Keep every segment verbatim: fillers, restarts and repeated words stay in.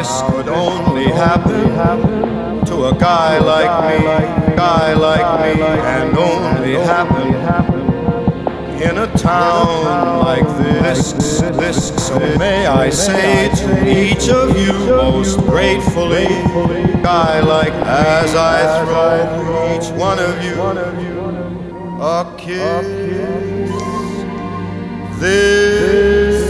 this could only happen to a guy like me, guy like me, and only happen in a town like this, this. So may I say to each of you most gratefully, guy like, as I throw each one of you a kiss. This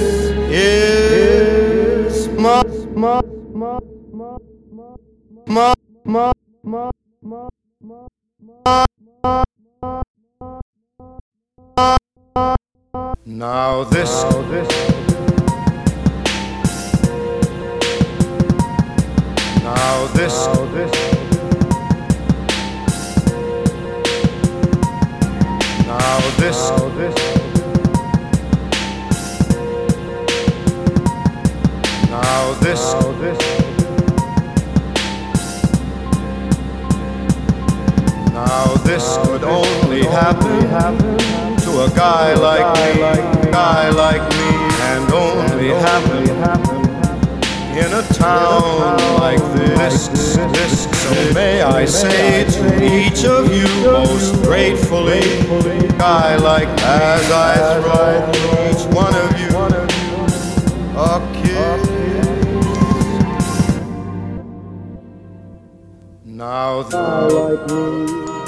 is my, my, my, my, my, my, my. Now this, now this, now this, now this, now this, now this, now this, now this, now this could only happen to a guy like me, guy like me, and only happen in a town like this, this. So may I say to each of you most gratefully, guy like, as I throw each one of you a kiss. Now the